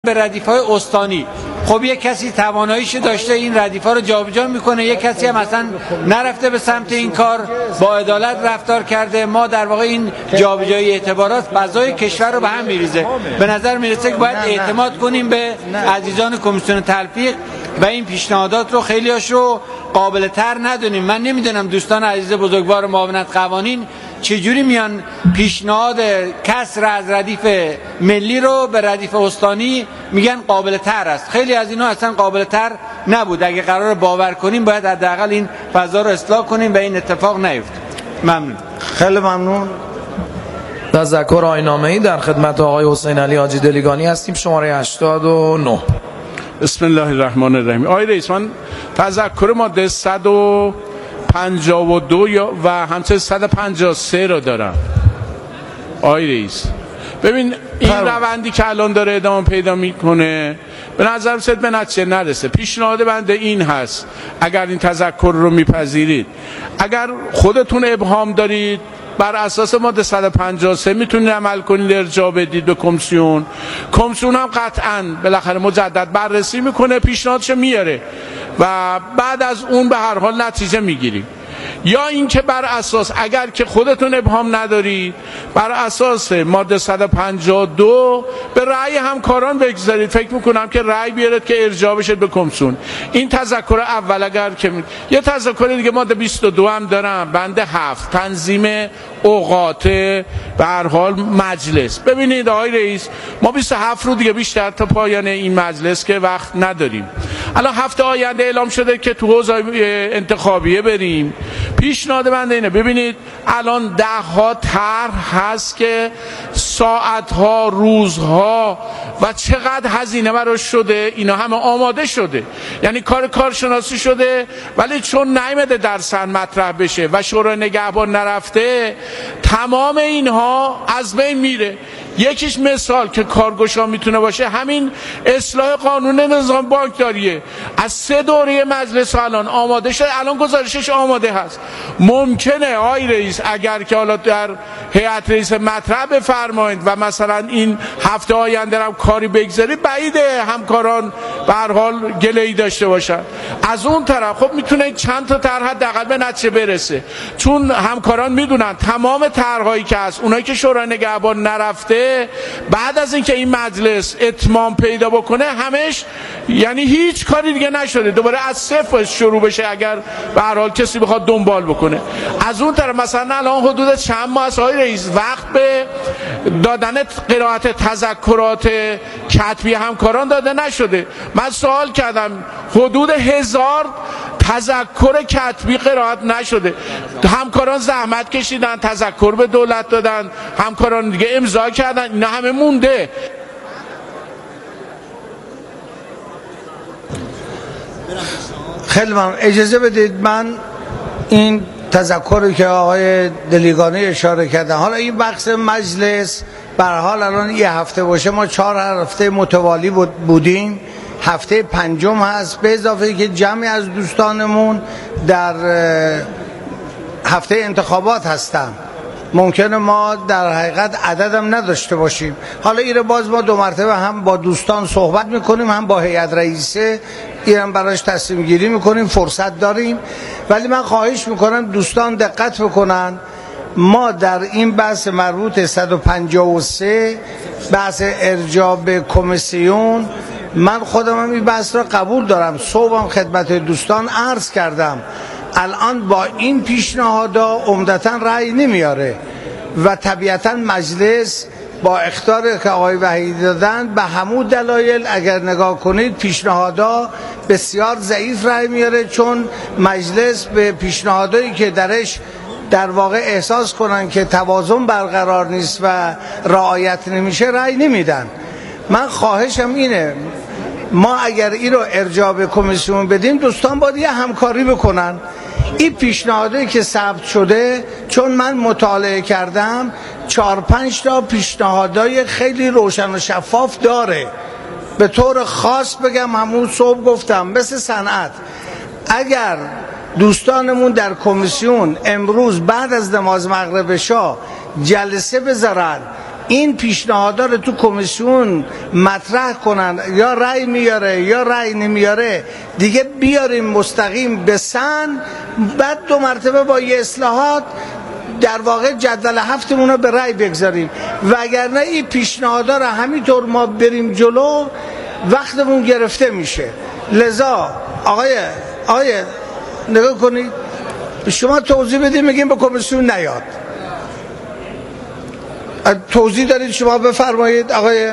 به ردیف‌های استانی. خب یک کسی تواناییش داشته این ردیف‌ها رو جابجا میکنه، یک کسی هم مثلا نرفته به سمت این کار، با عدالت رفتار کرده. ما در واقع این جابجایی اعتبارات فضای کشور رو به هم میریزه. به نظر میرسه که باید اعتماد کنیم به عزیزان کمیسیون تلفیق و این پیشنهادات رو خیلیاش رو قابل تر ندونیم. من نمیدونم دوستان عزیز بزرگوار معاونت قوانین چجوری میان پیشنهاد کسر از ردیف ملی رو به ردیف استانی میگن قابل تر است. خیلی از اینا اصلا قابل تر نبود. اگه قرار باور کنیم باید حداقل این فضا رو اصلاح کنیم و این اتفاق نیفته. ممنون. خیلی ممنون. تذکر آیین‌نامه‌ای در خدمت آقای حسین علی حاجی دلیگانی هستیم، شماره 89. بسم الله الرحمن الرحیم. آقای رئیس، من تذکر ماده 152 و همچنین 153 رو دارم. آقای رئیس ببین این روندی که الان داره ادامه پیدا میکنه به نظر میاد به نتیجه نرسه. پیشنهاد بنده این هست اگر این تذکر رو میپذیرید، اگر خودتون ابهام دارید بر اساس ماده 153 میتونید عمل کنید، ارجاع بدید به کمیسیون. کمیسیون هم قطعاً بالاخره مجدد بررسی میکنه، پیشنهادش میاره و بعد از اون به هر حال نتیجه میگیریم. یا اینکه بر اساس اگر که خودتون ابهام ندارید بر اساس ماده 152 به رأی همکاران بگذارید. فکر میکنم که رأی بیارید که ارجاع بشه به کمیسیون. این تذکر اول. اگر که یه تذکر دیگه ماده 22 هم دارم، بنده 7 تنظیم اوقات به هر حال مجلس. ببینید آقای رئیس، ما 27 رو دیگه بیشتر تا پایان این مجلس که وقت نداریم. الان هفته آینده اعلام شده که تو حوزه انتخابیه بریم. پیشنهاد بنده اینه، ببینید الان 10 ها طرح هست که ساعت ها، روزها و چقدر هزینه براش شده، اینا همه آماده شده، یعنی کارشناسی شده، ولی چون نیامده در سن مطرح بشه و شورای نگهبان نرفته، تمام اینها از بین میره. یکیش مثال که کارگشا میتونه باشه همین اصلاح قانون نظام بانکداریه. از 3 دوره مجلس الان آماده شده، الان گزارشش آماده هست. ممکنه آقای رئیس اگر که حالا در هیئت رئیس مطرح بفرمایید و مثلا این هفته آینده هم کاری بگذارید، بعیده همکاران به هر حال گله‌ای داشته باشن. از اون طرف خب میتونه چند تا طرح حداقل به نتیجه برسه، چون همکاران میدونن تمام طرح‌هایی که هست، اونایی که شورای نگهبان نرفته، بعد از اینکه این مجلس اتمام پیدا بکنه همش، یعنی هیچ کاری دیگه نشده، دوباره از صفر شروع بشه اگر به هر حال کسی بخواد دنبال بکنه. از اون طرف مثلا الان حدود چند ماه است آقای رئیس وقت به دادن قرائت تذکرات کتبی همکاران داده نشده. من سوال کردم حدود 1000 تذکر کتبی قرائت نشده. همکاران زحمت کشیدن، تذکر به دولت دادن، همکاران دیگه امضا کردن، اینا همه مونده. خیلی ممنون. اجازه بدید من این تذکری که آقای دلیگانی اشاره کردن، حالا این بخش مجلس به هر حال الان یه هفته باشه، ما 4 هفته متوالی بودیم، هفته 5 هست، به اضافه که جمعی از دوستانمون در هفته انتخابات هستن، ممکنه ما در حقیقت عددم نداشته باشیم. حالا این باز ما 2 مرتبه هم با دوستان صحبت میکنیم، هم با هیئت رئیسه اینم براش تصمیم گیری میکنیم، فرصت داریم. ولی من خواهش میکنم دوستان دقت بکنن، ما در این بحث مربوط 153 بحث ارجاع به کمیسیون، من خودم هم این بحث را قبول دارم. صبحم خدمت دوستان عرض کردم الان با این پیشنهادا عمدتاً رأی نمیاره و طبیعتاً مجلس با اخطار که آقای وحیدی دادن به همون دلایل اگر نگاه کنید پیشنهادا بسیار ضعیف رأی میاره، چون مجلس به پیشنهادایی که درش در واقع احساس کنن که توازن برقرار نیست و رعایت نمیشه رأی نمیدن. من خواهشم اینه، ما اگر این رو ارجاع به کمیسیون بدیم دوستان باید یه همکاری بکنن. این پیشنهادی که ثبت شده، چون من مطالعه کردم 4-5 تا پیشنهادای خیلی روشن و شفاف داره. به طور خاص بگم همون صبح گفتم مثل صنعت، اگر دوستانمون در کمیسیون امروز بعد از نماز مغرب شاه جلسه بذارن این پیشنهادا رو تو کمیسیون مطرح کنن، یا رأی میاره یا رأی نمیاره دیگه بیاریم مستقیم به سن، بعد 2 مرتبه با یه اصلاحات در واقع جدول هفتمون رو به رأی بگذاریم. وگرنه این پیشنهادا رو همینطور ما بریم جلو وقتمون گرفته میشه. لذا آقای نگاه کنید، شما توضیح بدید، میگیم به کمیسیون نیاد. توضیح دارید شما بفرمایید آقای.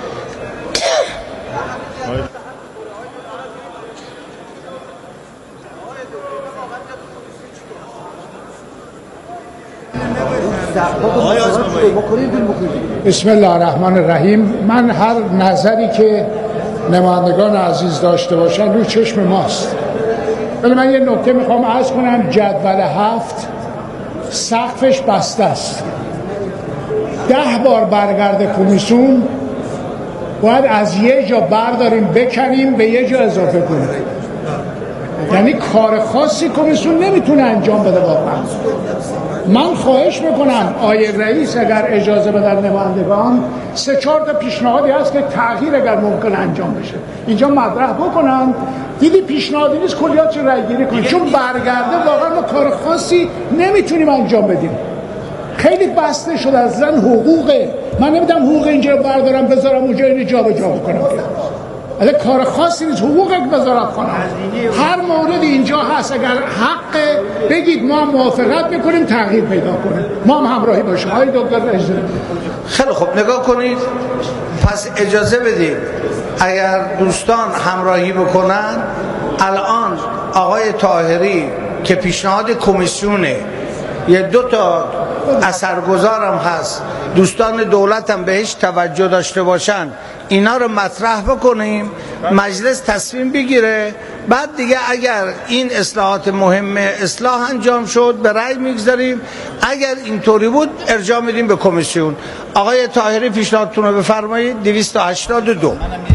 بسم الله الرحمن الرحیم. من هر نظری که نمایندگان عزیز داشته باشن روی چشم ماست، ولی من یه نکته میخوام عرض کنم. جدول 7 سقفش بسته است. 10 بار برگرده کمیسیون، باید از یه جا برداریم بکنیم به یه جا اضافه کنیم. یعنی کار خاصی کمیسیون نمیتونه انجام بده. واقعا من خواهش میکنم آقای رئیس اگر اجازه بدن نمایندگان 3-4 تا پیشنهادی هست که تغییر اگر ممکن انجام بشه اینجا مطرح بکنن. دیدی پیشنهادی نیست کلیات چه رای گیری کنیم، چون برگرده واقعا ما کار خاصی نمیتونیم انجام بدیم. خیلی بسته شده از زن حقوقه. من نمیدونم حقوق اینجا رو بردارم بذارم اونجا اینو جابجا بکنم. اگه کار خاصی نیست، حقوق وزارت خانه هر مورد اینجا هست. اگر حق بگید ما موافقت میکنیم تغییر پیدا کنیم، ما هم همراهی باشیم. آقای دکتر اجازه. خیلی خوب نگاه کنید، پس اجازه بدید اگر دوستان همراهی بکنن. الان آقای طاهری که پیشنهاد کمیسیونه، یه 2 تا اثرگذارم هست، دوستان دولت هم بهش توجه داشته باشن، اینا رو مطرح بکنیم، مجلس تصمیم بگیره. بعد دیگه اگر این اصلاحات مهمه اصلاح انجام شد به رأی میگذاریم، اگر اینطوری بود ارجاع میدیم به کمیسیون. آقای طاهری پیشنهادتون رو بفرمایید. 282.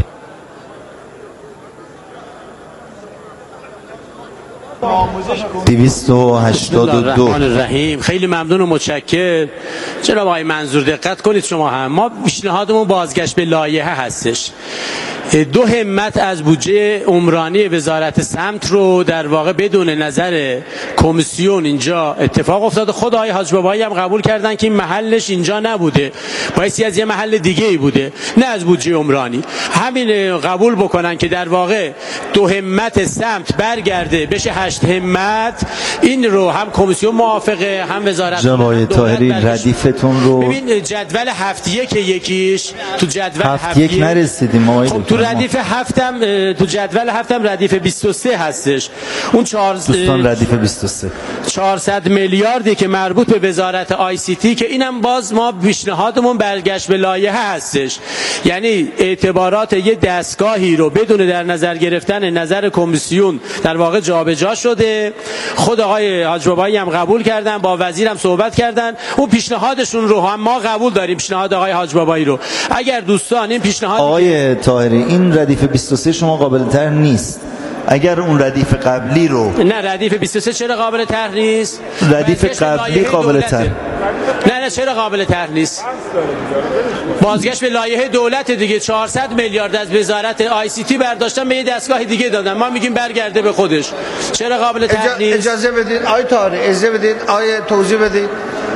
الرحیم. خیلی ممنون و متشکر جناب آقای منظور. دقت کنید شما هم، ما پیشنهادمون بازگشت به لایحه هستش. 2 همت از بودجه عمرانی وزارت سمت رو در واقع بدون نظر کمیسیون اینجا اتفاق افتاده. خود آقای حاج بابایی هم قبول کردن که این محلش اینجا نبوده، بایستی از یه محل دیگه ای بوده، نه از بودجه عمرانی. همین قبول بکنن که در واقع 2 همت سمت برگرده بشه 8 همت. این رو هم کمیسیون موافقه، هم وزارت. جناب آقای طاهری ردیفتون رو ببین. جدول 7-1 یکیش تو جدول 7-1 نرسیدیم آقای تو ردیف 7م تو جدول 7م ردیف 23 هستش. اون دوستان ردیف 23 400 میلیاردی که مربوط به وزارت آی سی تی، که اینم باز ما پیشنهادمون برگشت به لایحه هستش. یعنی اعتبارات یه دستگاهی رو بدون در نظر گرفتن نظر کمیسیون در واقع جابجا شده. خود آقای حاج بابایی هم قبول کردن، با وزیرم صحبت کردن، اون پیشنهادشون رو هم ما قبول داریم، پیشنهاد آقای حاج بابایی رو. اگر دوستان این پیشنهاد آقای طاهری این ردیف 23 شما قابل تر نیست. اگر اون ردیف قبلی رو نه، ردیف 23 چرا قابل تر نیست؟ ردیف قبلی قابل تر. نه چرا قابل تر نیست؟ بازگشت به لایحه دولت دیگه. 400 میلیارد از وزارت آی سی تی برداشتن به یه دستگاه دیگه دادن، ما میگیم برگرده به خودش. چرا قابل تر نیست؟ اجازه بدید آقای طاهری، اجازه بدید آقای توضیح بدید.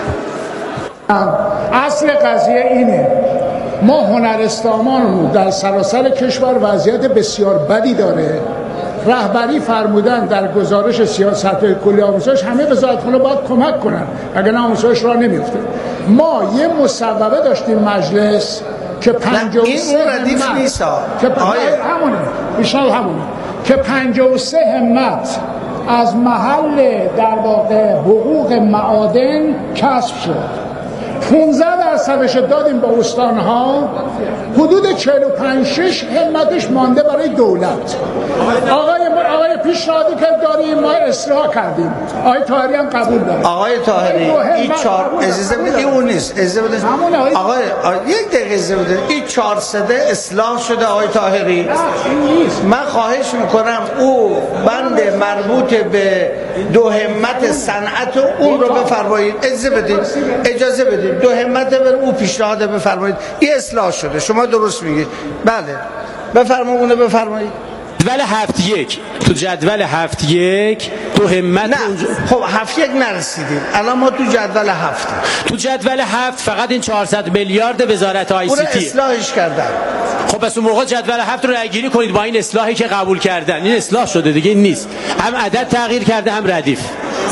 اصل قضیه اینه، ما هنرستانمون در سراسر کشور وضعیت بسیار بدی داره. رهبری فرمودن در گزارش سیاست کلی آموزش همه وزارتخانه باید کمک کنن، اگر نه آموزش راه نمیفته. ما یه مصوبه داشتیم مجلس که 53 ردیف نیست که همونه بیشتر همونه که 53 همت از محل در واقع حقوق معادن کسب شد. 15% دادیم به استانها، حدود 45-6 همتش مانده برای دولت. آقای پیشنهادی که داریم ما اصلاح کردیم، آقای طاهری هم قبول داره. آقای طاهری این 4 اجازه بدید، اون نیست، اجازه بدید آقای یک دقیقه اجازه بدید. این 400 اصلاح شده آقای طاهری. من خواهش میکنم او بند مربوط به 2 همت صنعت اون رو بفرمایید. اجازه بدید 2 همت بریم او پیشنهاد بفرمایید. این اصلاح شده، شما درست میگید. بله بفرمایید، اونو بفرمایید. جدول 7-1 تو جدول 7-1 تو همت نه خب 7-1 نرسیدیم، الان ما تو جدول 7. تو جدول 7 فقط این 400 میلیارد وزارت آی سی تی اون اصلاحش کردن. خب پس اون موقع جدول 7 رو رأی‌گیری کنید با این اصلاحی که قبول کردن. این اصلاح شده دیگه، این نیست. هم عدد تغییر کرده هم ردیف.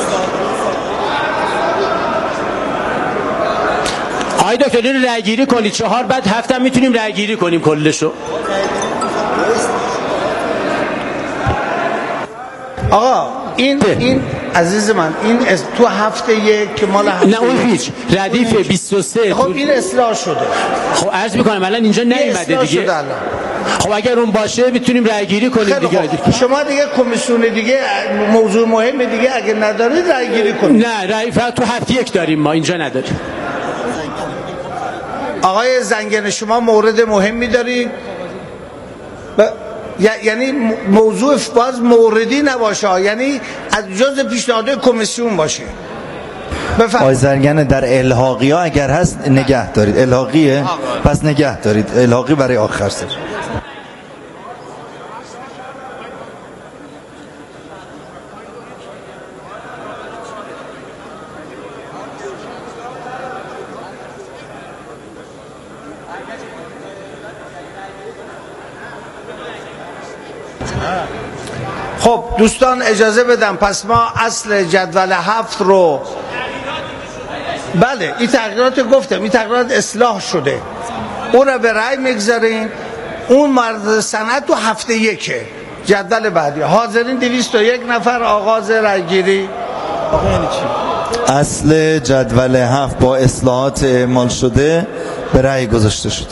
آقای دکتر این رو رأی‌گیری کنید 4 بعد 7 هم میتونیم رأی‌گیری کنیم کلشو. آقا این عزیز من این تو هفته یک که مال هفته نه اون هیچ ردیف 23. خب این اصلاح شده. خب عرض میکنم الان اینجا نیومده دیگه. خب اگر اون باشه میتونیم رأی گیری کنیم دیگه. شما دیگه کمیسیون دیگه موضوع مهم دیگه اگه ندارید رأی گیری کنید. نه رأی فقط تو 7-1 داریم، ما اینجا نداریم. آقای زنگنه شما مورد مهمی دارید، یعنی موضوع باز موردی نباشه، یعنی از جز پیشنهاد کمیسیون باشه. آقای زرگنه در الحاقی ها اگر هست نگه دارید. الحاقیه پس نگه دارید، الحاقی برای آخر سر. خب دوستان اجازه بدم، پس ما اصل جدول 7 رو بله این تغییرات گفتم، این تغییرات اصلاح شده، اون رو به رأی میگذاریم. اون مرد سند تو هفته 1 جدول بعدی. حاضرین 201 نفر. آغاز رأی گیری. اصل جدول 7 با اصلاحات اعمال شده به رأی گذاشته شد.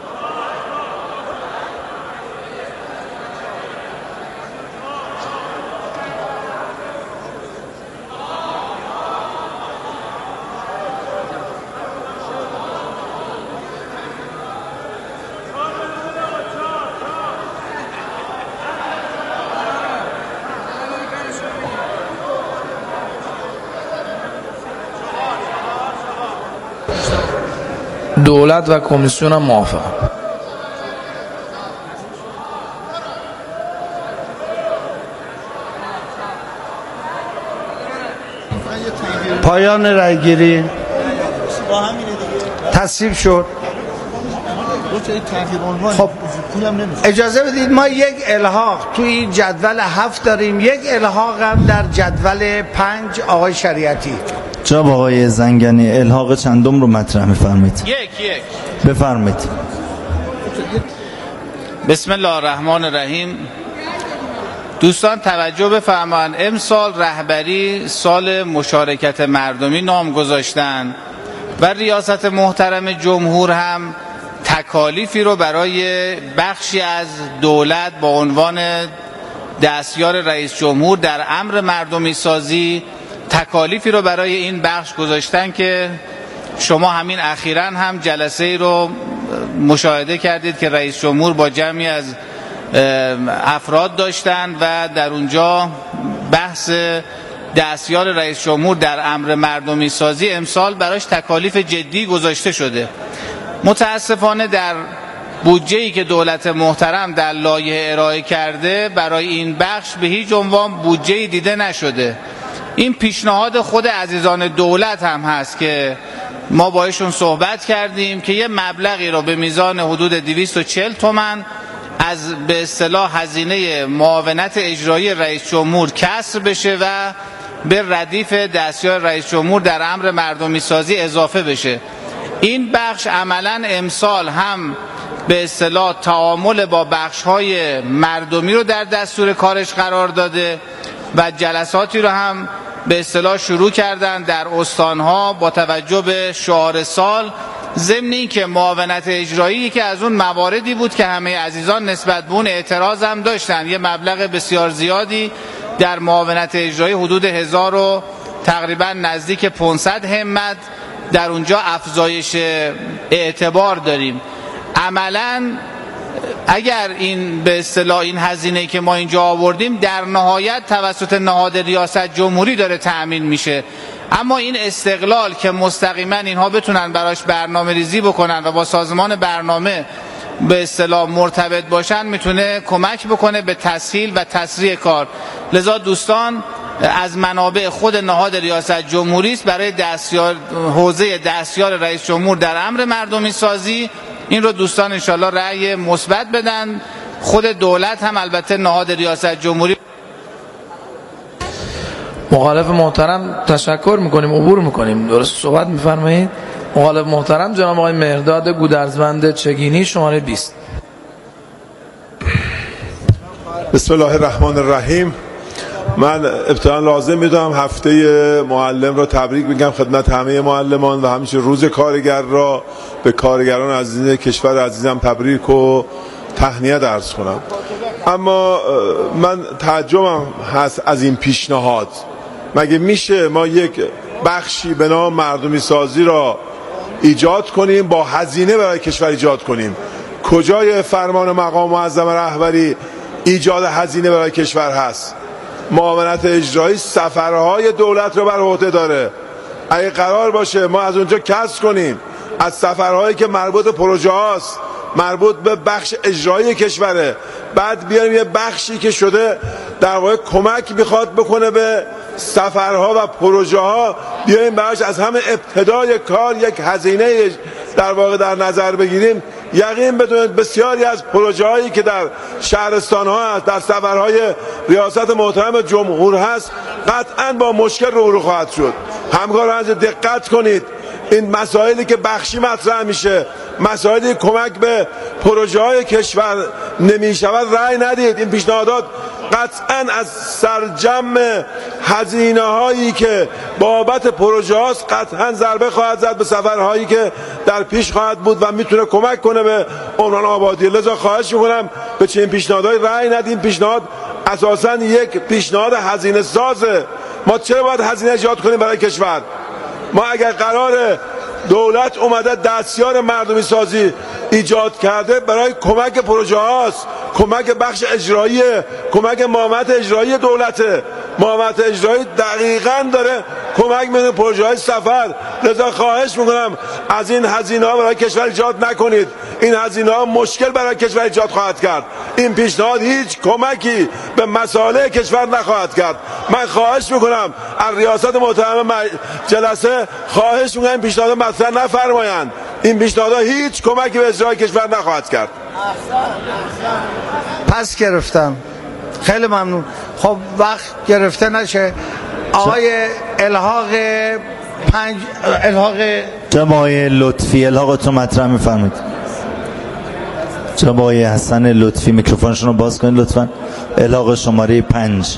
دولت و کمیسیون هم موافق. پایان رأیگیری تصویب شد. خب اجازه بدید ما یک الحاق توی جدول 7 داریم، یک الحاق هم در جدول 5. آقای شریعتی جناب آقای زنگنی الحاق چندم رو مطرح می‌فرمایید؟ یک بفرمایید. بسم الله الرحمن الرحیم. دوستان توجه بفرمایید، امسال رهبری سال مشارکت مردمی نام گذاشتن و ریاست محترم جمهور هم تکالیفی رو برای بخشی از دولت با عنوان دستیار رئیس جمهور در امر مردمی سازی تکالیفی رو برای این بخش گذاشتن که شما همین اخیراً هم جلسه رو مشاهده کردید که رئیس جمهور با جمعی از افراد داشتن و در اونجا بحث دستیار رئیس جمهور در امر مردمی سازی امسال براش تکالیف جدی گذاشته شده. متاسفانه در بودجه‌ای که دولت محترم در لایحه ارائه کرده برای این بخش به هیچ عنوان بودجه‌ای دیده نشده. این پیشنهاد خود عزیزان دولت هم هست که ما با ایشون صحبت کردیم که یه مبلغی رو به میزان حدود 240 تومان از به اصطلاح هزینه معاونت اجرایی رئیس جمهور کسر بشه و به ردیف دستیار رئیس جمهور در امر مردمی سازی اضافه بشه. این بخش عملاً امسال هم به اصطلاح تعامل با بخش‌های مردمی رو در دستور کارش قرار داده و جلساتی رو هم به اصطلاح شروع کردن در استانها با توجه به شعار سال، ضمن اینکه معاونت اجرایی که از اون مواردی بود که همه عزیزان نسبت به اون اعتراض هم داشتن. یه مبلغ بسیار زیادی در معاونت اجرایی حدود 1000 و تقریبا نزدیک 500 همت در اونجا افزایش اعتبار داریم. عملاً اگر این به اصطلاح این هزینه‌ای که ما اینجا آوردیم در نهایت توسط نهاد ریاست جمهوری داره تأمین میشه. اما این استقلال که مستقیما اینها بتونن براش برنامه ریزی بکنن و با سازمان برنامه به اصطلاح مرتبط باشن میتونه کمک بکنه به تسهیل و تسریع کار. لذا دوستان از منابع خود نهاد ریاست جمهوری است برای حوزه دستیار رئیس جمهور در امر مردمی سازی. این رو دوستان انشالله رأی مثبت بدن. خود دولت هم البته نهاد ریاست جمهوری. مخالف محترم تشکر میکنیم، عبور میکنیم. درست صحبت میفرمایید. مخالف محترم جناب آقای مهرداد گودرزوند چگینی، شماره 20. بسم الله الرحمن الرحیم. من ابتداً لازم میدونم هفته معلم را تبریک بگم خدمت همه معلمان و همچنین روز کارگر را به کارگران عزیز کشور عزیزم تبریک و تهنیت عرض کنم. اما من تعجبم هست از این پیشنهاد. مگه میشه ما یک بخشی به نام مردمی سازی را ایجاد کنیم، با هزینه برای کشور ایجاد کنیم؟ کجای فرمان مقام معظم رهبری ایجاد هزینه برای کشور هست؟ معاونت اجرایی سفرهای دولت رو بر عهده داره. اگه قرار باشه ما از اونجا کسب کنیم، از سفرهایی که مربوط به پروژه هاست، مربوط به بخش اجرایی کشوره، بعد بیاریم یه بخشی که شده در واقع کمک میخواد بکنه به سفرها و پروژه ها، بیاریم براش از همه ابتدای کار یک هزینه در واقع در نظر بگیریم. یقین بدونید بسیاری از پروژه هایی که در شهرستان ها هست، در سفرهای ریاست محترم جمهور هست، قطعا با مشکل روبرو خواهد شد. همکاران دقت کنید، این مسائلی که بخشی مطرح میشه، مسائلی کمک به پروژه های کشور نمیشود، رأی ندید. این پیشنهادات قطعا از سرجم هزینه هایی که بابت پروژه هاست قطعا ضربه خواهد زد به سفرهایی که در پیش خواهد بود و میتونه کمک کنه به عنوان آبادی. لذا خواهش میکنم به چنین پیشنهادهای رأی ندیم. پیشنهاد اساسا یک پیشنهاد هزینه سازه. ما چرا باید هزینه ایجاد کنیم برای کشور؟ ما اگر قرار دولت اومده دستیار مردمی سازی ایجاد کرده برای کمک پروژه هاست، کمک بخش اجرایی، کمک معاونت اجرایی دولته. معاونت اجرایی دقیقاً داره کمک میکنه پروژه های سفر. لذا خواهش میکنم از این هزینه ها برای کشور ایجاد نکنید. این هزینه ها مشکل برای کشور ایجاد خواهد کرد. این پیشنهاد هیچ کمکی به مسائل کشور نخواهد کرد. من خواهش میکنم از ریاست محترم جلسه خواهش میکنم این پیشنهاد مطرح نفرمایند. این پیشنهاد هیچ کمکی به اجرای کشور نخواهد کرد. پس گرفتم. خیلی ممنون. خب وقت گرفته نشه. آقای الحاق جناب آقای لطفی الحاقتون مطرح میفرمایید. جناب آقای حسن لطفی میکروفونشون رو باز کنید لطفا. الحاق شماره 5.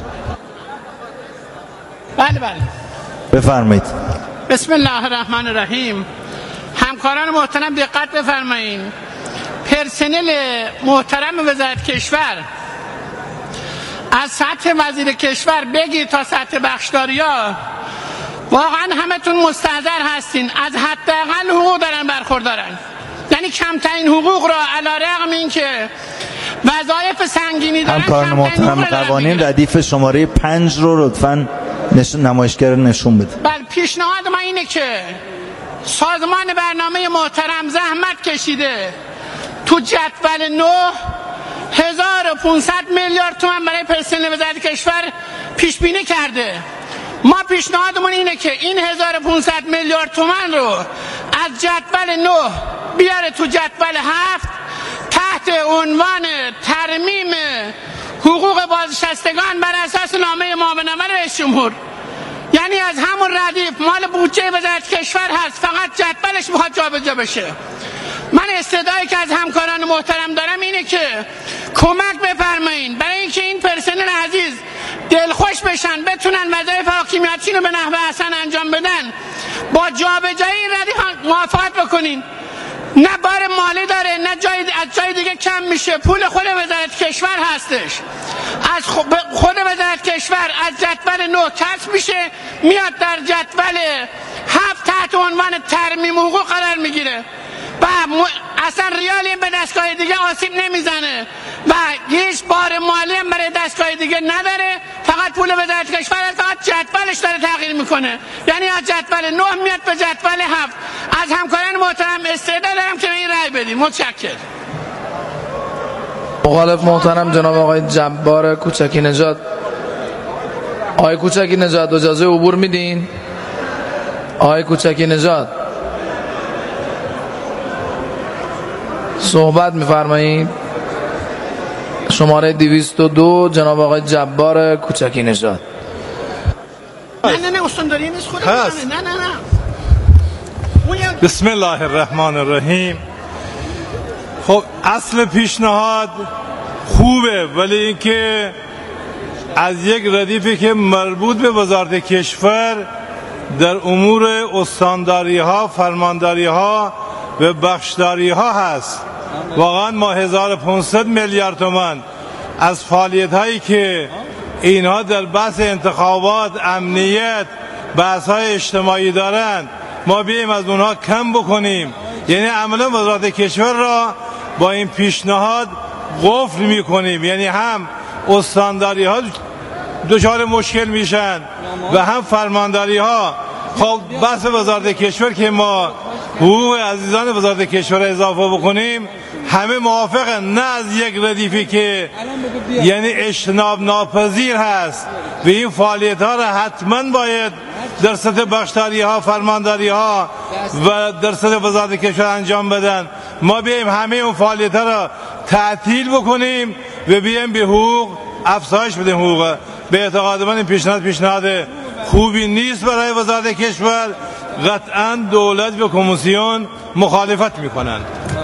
بله بفرمایید. بسم الله الرحمن الرحیم. همکاران محترم دقت بفرمایید. پرسنل محترم وزارت کشور از سطح وزیر کشور بگیر تا سطح بخشداریا واقعا همتون مستحضر هستین از حداقل حقوق دارن برخوردارن. یعنی کمترین حقوق را علی رغم اینکه وظایف سنگینی دارن. همکاران محترم قوانین ردیف شماره 5 رو لطفاً نمایشگر نشون بده. بله پیشنهاد ما اینه که سازمان برنامه محترم زحمت کشیده تو جدول 9 1500 میلیارد تومان برای پرسنل وزارت کشور پیش بینی کرده. ما پیشنهادمون اینه که این 1500 میلیارد تومان رو از جدول 9 بیاره تو جدول 7 تحت عنوان ترمیم حقوق بازنشستگان بر اساس نامه معاون رئیس جمهور. یعنی از همون ردیف مال بودجه وزارت کشور هست، فقط جدولش میخواد جابجا بشه. من استدعایی که از همکاران محترم دارم اینه که کمک بفرمایید برای اینکه این پرسنل عزیز دلخوش بشن، بتونن وظایف حاکمیتشون رو به نحو احسن انجام بدن. با جابجایی این ردیف موافقت بکنین. نه بار مالی داره، نه از جای دیگه کم میشه. پول خود وزارت کشور هستش. از خود وزارت کشور از جدول 9 کسب میشه، میاد در جدول 7 تحت عنوان ترمیم حقوق قرار میگیره و اصلا ریالی به دستگاه دیگه آسیب نمیزنه و هیچ بار مالی هم برای دستگاه دیگه نداره. فقط پول وزارت کشور فقط جدولش داره تغییر میکنه، یعنی از جدول 9 میاد به جدول 7. از همکاران محترم استعداد دارم که به این رأی بدیم. متشکرم. مخالف محترم جناب آقای جبار کوچکی نژاد. آقای کوچکی نژاد اجازه عبور میدین؟ آقای کوچکی نژاد صحبت میفرمایید. شماره 202 جناب آقای جبار کوچکی نژاد. نه استانداری نیست خودم. نه. بسم الله الرحمن الرحیم. خب اصل پیشنهاد خوبه، ولی اینکه از یک ردیفی که مربوط به وزارت کشور در امور استانداری ها، فرمانداری ها و بخشداری ها هست. واقعا ما 1500 میلیارد تومان از فعالیت هایی که اینها در بحث انتخابات، امنیت، بحث های اجتماعی دارند، ما بیاییم از اونها کم بکنیم. یعنی عملا وزارت کشور را با این پیشنهاد قفل میکنیم، یعنی هم استانداری ها دچار مشکل میشن و هم فرمانداری ها. خب بحث وزارت کشور که ما حقوق عزیزان وزارت کشور اضافه بکنیم، همه موافقن، نه از یک ردیفی که یعنی اجتناب ناپذیر هست و این فعالیت ها را حتما باید در سطح بخشداری ها، فرمانداری ها و در سطح وزارت کشور انجام بدن. ما بیایم همه اون فعالیت ها را تعطیل بکنیم و بیایم به حقوق افزایش بدیم. حقوق به اعتقاد من این پیشنهاد خوبی نیست برای وزارت کشور. قطعا دولت و کمیسیون مخالفت میکنند.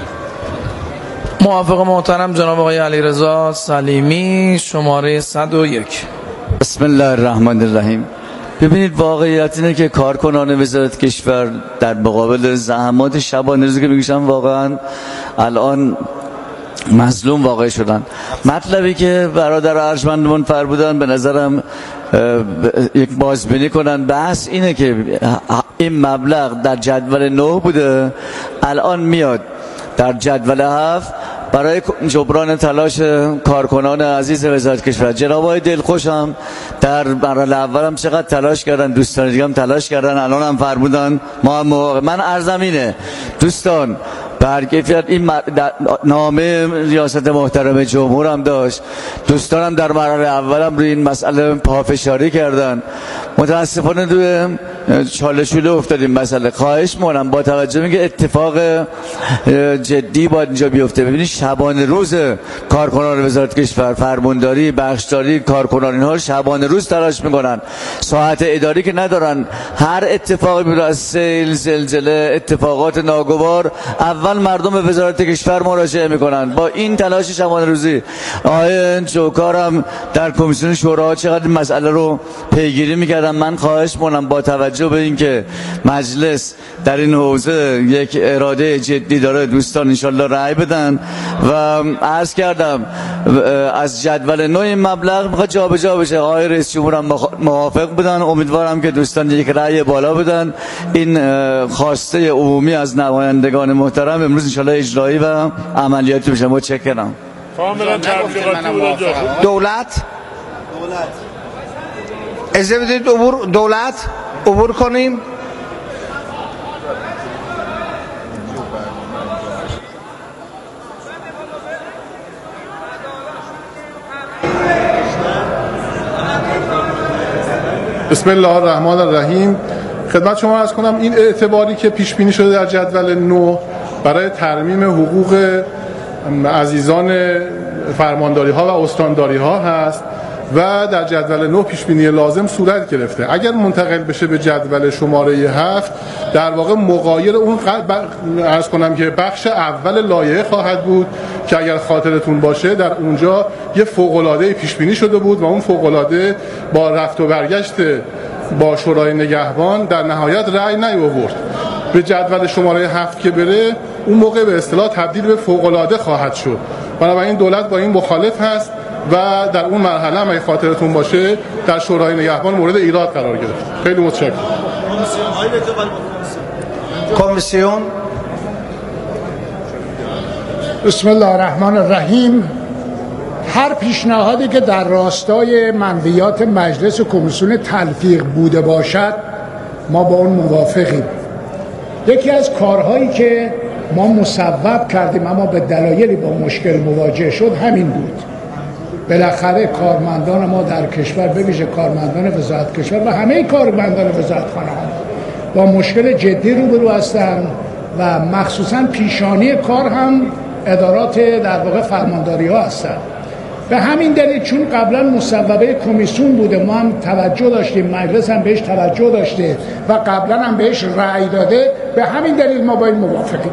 موافق محترم جناب آقای علیرضا سلیمی شماره 101. بسم الله الرحمن الرحیم. ببینید واقعیت اینه که کارکنان وزارت کشور در مقابل زحمات شبانه روزی که میکشن واقعا الان مظلوم واقع شدن. مطلبی که برادر ارجمندمون فرمودن به نظرم یک بازبینی کنن. بحث اینه که این مبلغ در جدول 9 بوده، الان میاد در جدول 7 برای جبران تلاش کارکنان عزیز وزارت کشور. جناب آقای دلخوش هم در مرحله اول هم چقدر تلاش کردن، دوستان دیگه هم تلاش کردن، الان هم فرمودن ما هم من عرضم اینه دوستان، برگفت این نامه ریاست محترم جمهور هم داشت، دوستانم در مرحله اول هم روی این مسئله پافشاری کردن. متاسفانه دوی چالشوله افتادیم مسئله. خواهش می‌کنم با توجه به اتفاق جدی باید اینجا بیفته. ببینید شبانه روز کارکنان وزارت کشور، فرمانداری، بخشداری، کارکنان اینها شبانه روز تلاش میکنن، ساعت اداری که ندارن. هر اتفاقی بیاد از سیل، زلزله، اتفاقات ناگوار، اول مردم به وزارت کشور مراجعه میکنن. با این تلاش شبانه روزی آقای چوکارم در کمیسیون شورا چقدر این مسئله رو پیگیری میکردن. من خواهش میکنم با توجه به اینکه مجلس در این حوزه یک اراده جدی داره، دوستان انشالله رأی بدن و عرض کردم از جدول 9 این مبلغ میخواد جابجا بشه. آقای رئیس جمهور هم موافق بودن. امیدوارم که دوستان یک رأی بالا بدن. این خواسته عمومی از نمایندگان محترم امروز انشالله اجرایی و عملیاتی بشه. متشکرم. دولت اجازه بدید دولت عبور کنیم. بسم الله الرحمن الرحیم. خدمت شما عرض کنم این اعتباری که پیش بینی شده در جدول 9 برای ترمیم حقوق عزیزان فرمانداری ها و استانداری ها هست و در جدول 9 پیش بینی لازم صورت گرفته. اگر منتقل بشه به جدول شماره 7 در واقع مغایر اون عرض کنم که بخش اول لایحه خواهد بود که اگر خاطرتون باشه در اونجا یه فوق‌العاده پیش بینی شده بود و اون فوق‌العاده با رفت و برگشت با شورای نگهبان در نهایت رأی نیاورد. به جدول شماره 7 که بره اون موقع به اصطلاح تبدیل به فوق‌العاده خواهد شد. بنابراین دولت با این مخالف هست و در اون مرحله هم اگه خاطرتون باشه در شورای نگهبان مورد ایراد قرار گرفت. خیلی متشکرم. کمیسیون. بسم الله الرحمن الرحیم. هر پیشنهادی که در راستای منویات مجلس و کمیسیون تلفیق بوده باشد ما با اون موافقیم. یکی از کارهایی که ما مصوب کردیم اما به دلایلی با مشکل مواجه شد همین بود. بالاخره کارمندان ما در کشور، به ویژه کارمندان وزارت کشور و همه کارمندان وزارتخانه ها با مشکل جدی روبرو هستند و مخصوصا پیشانی کار هم ادارات در واقع فرمانداری ها هستند. به همین دلیل چون قبلا مصوبه کمیسیون بوده، ما هم توجه داشتیم، مجلس هم بهش توجه داشته و قبلا هم بهش رأی داده، به همین دلیل ما با این موافقیم.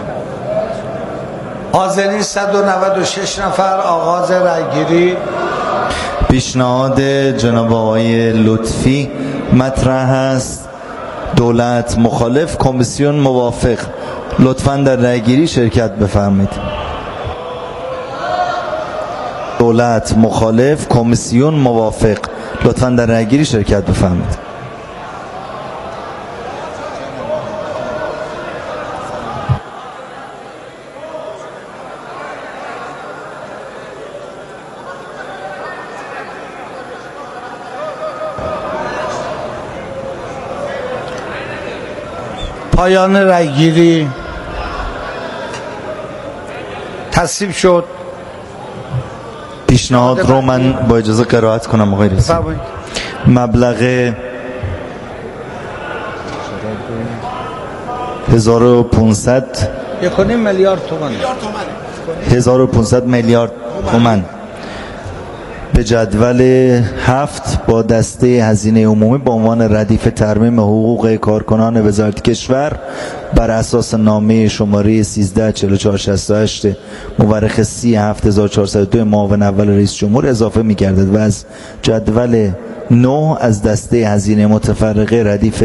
حاضرین 196 نفر، آغاز رأیگیری. پیشنهاد جناب آقای لطفی مطرح است. دولت مخالف، کمیسیون موافق. لطفاً در رأیگیری شرکت بفرمایید. دولت مخالف، کمیسیون موافق. لطفاً در رأیگیری شرکت بفرمایید. پایان رأیگیری. تصویب شد. پیشنهاد رو من با اجازه قرائت کنم آقای رئیس. مبلغ 1500 میلیارد تومان 1500 میلیارد تومان به جدول 7 با دسته هزینه عمومی به عنوان ردیف ترمیم حقوق کارکنان وزارت کشور بر اساس نامه شماره 134468 مورخ 37402 معاون اول رئیس جمهور اضافه می‌گردد و از جدول 9 از دسته هزینه متفرقه ردیف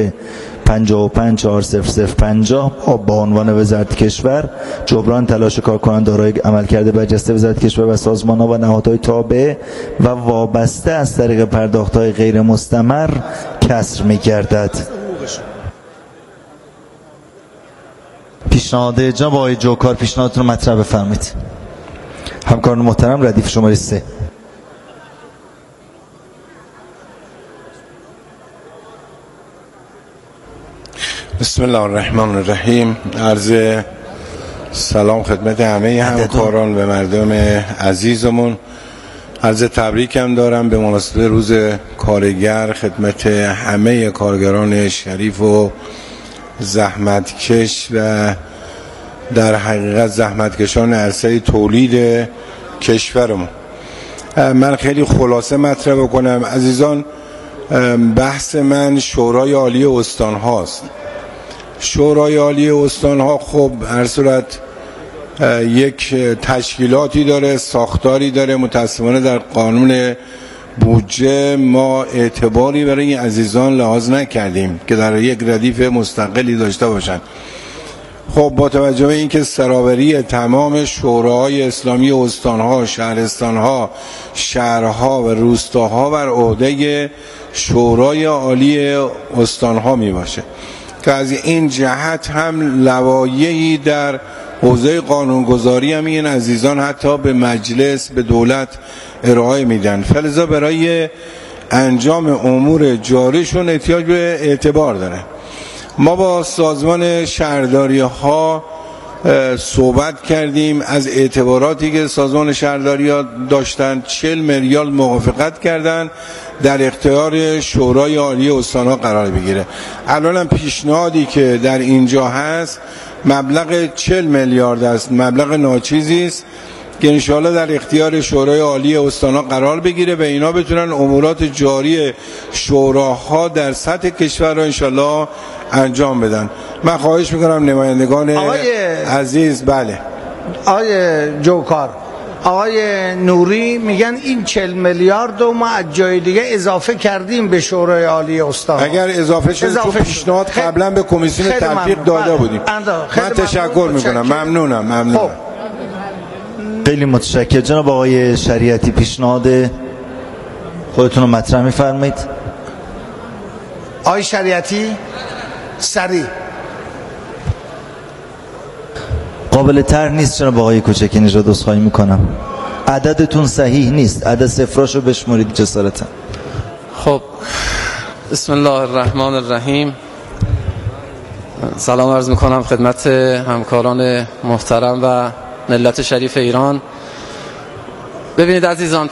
554050 با عنوان وزارت کشور جبران تلاش کارکنان دارای عملکرد برجسته وزارت کشور و سازمان‌ها و نهادهای تابع و وابسته از طریق پرداخت‌های غیر مستمر کسر می‌گردد. پیشنهاد جناب آقای جوکار، پیشنهادتون رو مطرح بفرمایید. همکاران محترم، ردیف شماره 3. بسم الله الرحمن الرحیم. عرض سلام خدمت همه همکاران و مردم عزیزمون. عرض تبریک هم دارم به مناسبت روز کارگر خدمت همه کارگران شریف و زحمتکش و در حقیقت زحمتکشان عرصه تولید کشورمون. من خیلی خلاصه مطرح بکنم عزیزان. بحث من شورای عالی استان هاست. شورای عالی استان ها خب هر صورت یک تشکیلاتی داره، ساختاری داره. متاسفانه در قانون بودجه ما اعتباری برای این عزیزان لحاظ نکردیم که در یک ردیف مستقلی داشته باشند. خب با توجه به اینکه سرآوری تمام شوراهای اسلامی استانها، شهرستانها، شهرها و روستاها بر عهده شورای عالی استانها می باشه که از این جهت هم لوایحی در حوزه قانونگذاری هم این عزیزان حتی به مجلس، به دولت ارائه میدن. فلذا برای انجام امور جاریشون احتیاج به اعتبار داره. ما با سازمان شهرداری ها صحبت کردیم. از اعتباراتی که سازمان شهرداری ها داشتن 40 میلیارد موافقت کردن در اختیار شورای عالی استان ها قرار بگیره. الان پیشنهادی که در اینجا هست مبلغ 40 میلیارد است. مبلغ ناچیزی است که انشاءالله در اختیار شورای عالی استان ها قرار بگیره و اینا بتونن امورات جاری شوراها در سطح کشور را انشاءالله انجام بدن. من خواهش میکنم نمایندگان عزیز. بله آقای جوکار، آقای نوری میگن این 40 میلیارد رو ما از جای دیگه اضافه کردیم به شورای عالی استان. اگر اضافه شد چون پیشنهاد قبلا به کمیسیون تلفیق داده بودیم. من تشکر میکنم. ممنونم. خب. خیلی متشکرم. جناب آقای شریعتی، پیشنهاد خودتون رو مطرح میفرمایید. آقای شریعتی سریع. قابل طرح نیست جناب آقای کوچکی نژاد، عذرخواهی میکنم. عددتون صحیح نیست، عدد صفراشو بشمرید جسارتا. خب بسم الله الرحمن الرحیم. سلام عرض میکنم خدمت همکاران محترم و ملت شریف ایران. ببینید عزیزان،